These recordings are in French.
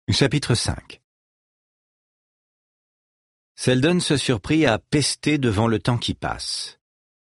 Chapitre 5. Selden se surprit à pester devant le temps qui passe.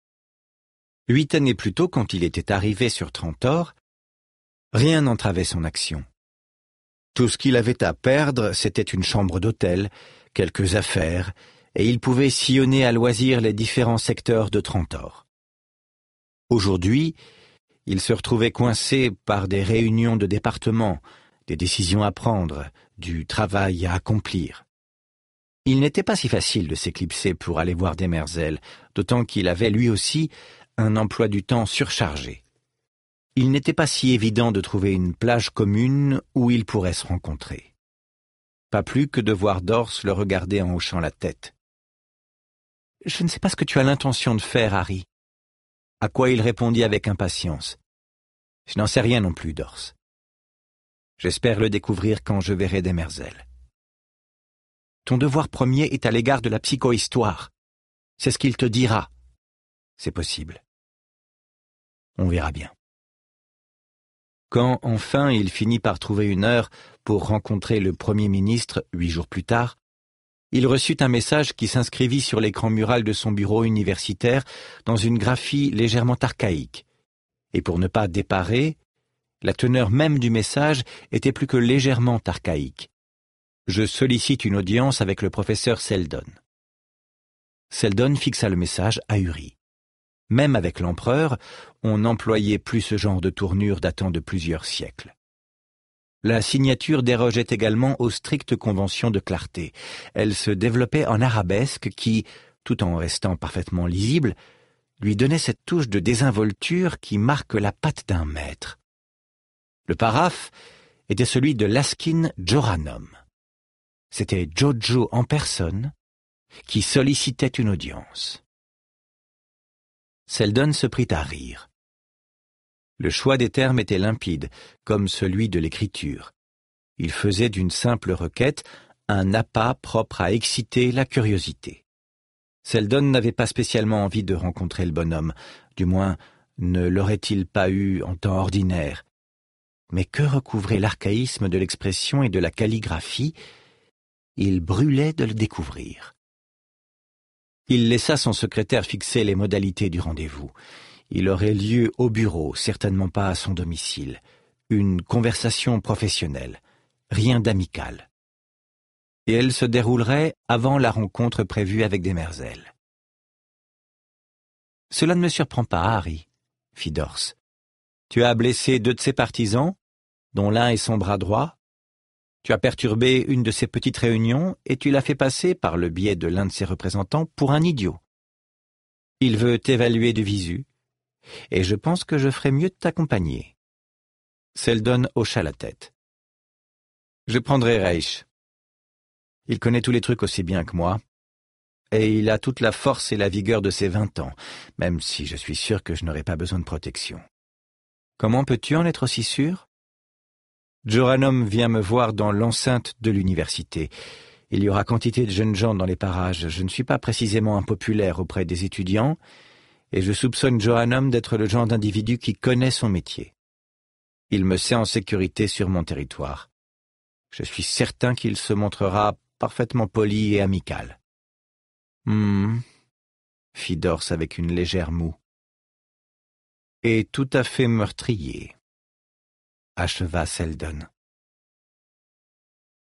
8 années plus tôt, quand il était arrivé sur Trantor, rien n'entravait son action. Tout ce qu'il avait à perdre, c'était une chambre d'hôtel, quelques affaires, et il pouvait sillonner à loisir les différents secteurs de Trantor. Aujourd'hui, il se retrouvait coincé par des réunions de département, des décisions à prendre, du travail à accomplir. Il n'était pas si facile de s'éclipser pour aller voir Demerzel, d'autant qu'il avait lui aussi un emploi du temps surchargé. Il n'était pas si évident de trouver une plage commune où ils pourraient se rencontrer. Pas plus que de voir Dors le regarder en hochant la tête. « Je ne sais pas ce que tu as l'intention de faire, Harry. » À quoi il répondit avec impatience. « Je n'en sais rien non plus, Dors. J'espère le découvrir quand je verrai Demerzel. » Ton devoir premier est à l'égard de la psychohistoire. C'est ce qu'il te dira. C'est possible. On verra bien. Quand, enfin, il finit par trouver une heure pour rencontrer le Premier ministre 8 jours plus tard, il reçut un message qui s'inscrivit sur l'écran mural de son bureau universitaire dans une graphie légèrement archaïque. Et pour ne pas déparer, la teneur même du message était plus que légèrement archaïque. Je sollicite une audience avec le professeur Selden. Selden fixa le message ahuri. Même avec l'empereur, on n'employait plus ce genre de tournure datant de plusieurs siècles. La signature dérogeait également aux strictes conventions de clarté. Elle se développait en arabesque qui, tout en restant parfaitement lisible, lui donnait cette touche de désinvolture qui marque la patte d'un maître. Le paraphe était celui de Laskin Joranum. C'était Jojo en personne qui sollicitait une audience. Selden se prit à rire. Le choix des termes était limpide, comme celui de l'écriture. Il faisait d'une simple requête un appât propre à exciter la curiosité. Selden n'avait pas spécialement envie de rencontrer le bonhomme, du moins ne l'aurait-il pas eu en temps ordinaire. Mais que recouvrait l'archaïsme de l'expression et de la calligraphie? Il brûlait de le découvrir. Il laissa son secrétaire fixer les modalités du rendez-vous. Il aurait lieu au bureau, certainement pas à son domicile. Une conversation professionnelle, rien d'amical. Et elle se déroulerait avant la rencontre prévue avec Demerzel. « Cela ne me surprend pas, Harry, » fit Dors. « Tu as blessé 2 de ses partisans, dont l'un est son bras droit. Tu as perturbé une de ses petites réunions et tu l'as fait passer, par le biais de l'un de ses représentants, pour un idiot. Il veut t'évaluer de visu, et je pense que je ferais mieux de t'accompagner. » Selden hocha la tête. « Je prendrai Reich. Il connaît tous les trucs aussi bien que moi, et il a toute la force et la vigueur de ses 20 ans, même si je suis sûr que je n'aurai pas besoin de protection. Comment peux-tu en être aussi sûr ? Joranum vient me voir dans l'enceinte de l'université. Il y aura quantité de jeunes gens dans les parages. Je ne suis pas précisément impopulaire auprès des étudiants, et je soupçonne Joranum d'être le genre d'individu qui connaît son métier. Il me sait en sécurité sur mon territoire. Je suis certain qu'il se montrera parfaitement poli et amical. »« fit Dors avec une légère moue. »« Et tout à fait meurtrier, » acheva Selden.